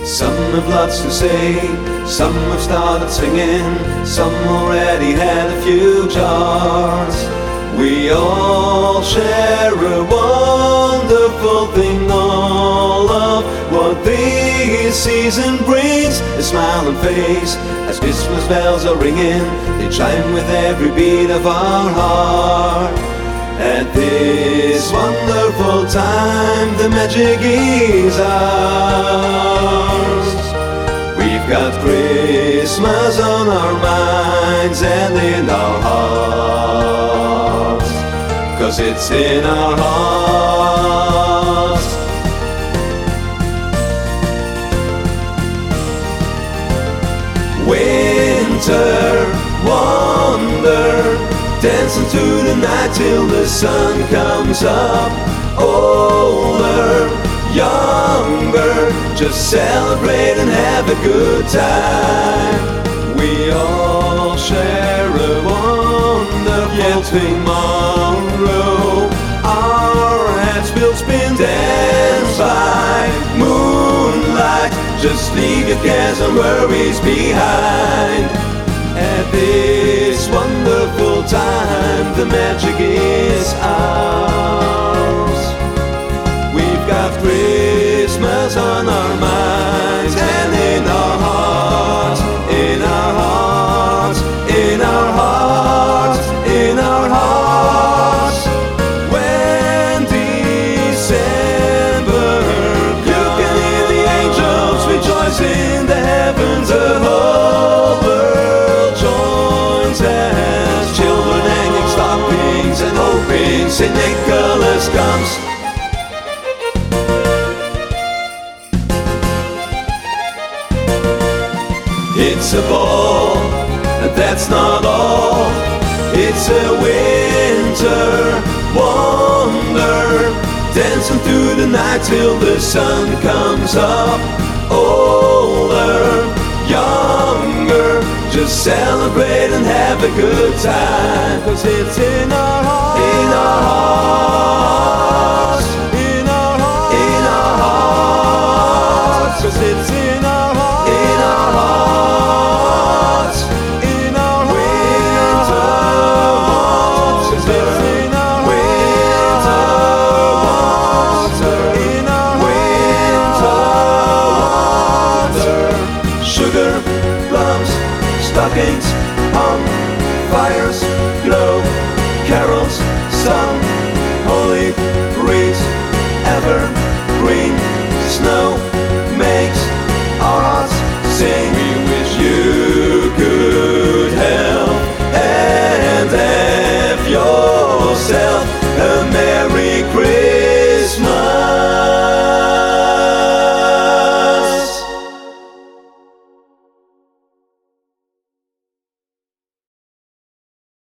Some have lots to say, some have started singing, some already had a few jars. We all share a wonderful thing, all of what this season brings. A smiling face as Christmas bells are ringing, they chime with every beat of our heart. At this wonderful time, the magic is ours. We've got Christmas on our minds and in our hearts, 'cause it's in our hearts. Winter wonder, dancing through the night till the sun comes up. Older, younger, just celebrate and have a good time. We all share a wonderful tomorrow. Our heads will spin, dance by moonlight. Just leave your cares and worries behind. At this wonderful time, the magic is ours. We've got Christmas on our minds and in our hearts, in our hearts, in our hearts, in our hearts. When December, you can hear the angels rejoice in the heavens. The whole world joins as children hanging stockings and hoping St. Nicholas comes. It's a ball, and that's not all. It's a winter wonder, dancing through the night till the sun comes up. Older, younger, just celebrate and have a good time. 'Cause it's in our hearts, in our hearts, in our hearts, in our hearts. 'Cause it's in our hearts, in our hearts, in our winter wonder. 'Cause it's in our winter wonder, in our winter wonder. Sugar plums, stockings hung, fires glow, carols sung, holy wreaths, evergreen snow.